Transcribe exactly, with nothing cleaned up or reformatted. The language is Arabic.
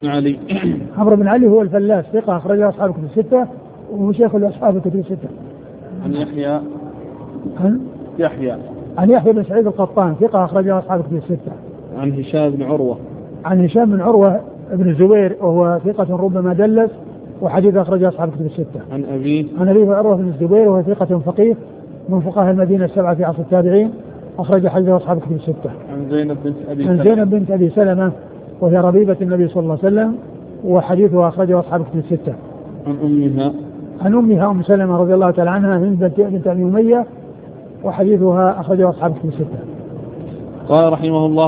علي. عمرو بن علي هو الفلاس ثقة أخرجه أصحاب الكتب الستة وهو شيخ أصحاب الكتب الستة. عن يحيى عن يحيى عن يحيى بن سعيد القطان ثقة أخرجه أصحاب الكتب الستة. عن هشام بن عروة عن هشام بن عروة ابن الزبير وهو ثقة ربما دلس وحديث أخرجه أصحاب الكتب الستة. عن أبيه عن أبيه عروة بن الزبير وهو ثقة فقيه من فقهاء المدينة السبعة في عصر التابعين أخرج حديثه أصحاب الكتب الستة. عن زينب بنت أبي عن زينب بنت أبي سلمة وهي ربيبة النبي صلى الله عليه وسلم وحديثها أخرجه أصحاب الكتب الستة. عن أمها عن أمها أم سلمة رضي الله تعالى عنها هند بنت أبي أمية وحديثها أخرجه أصحاب الكتب الستة. قال رحمه الله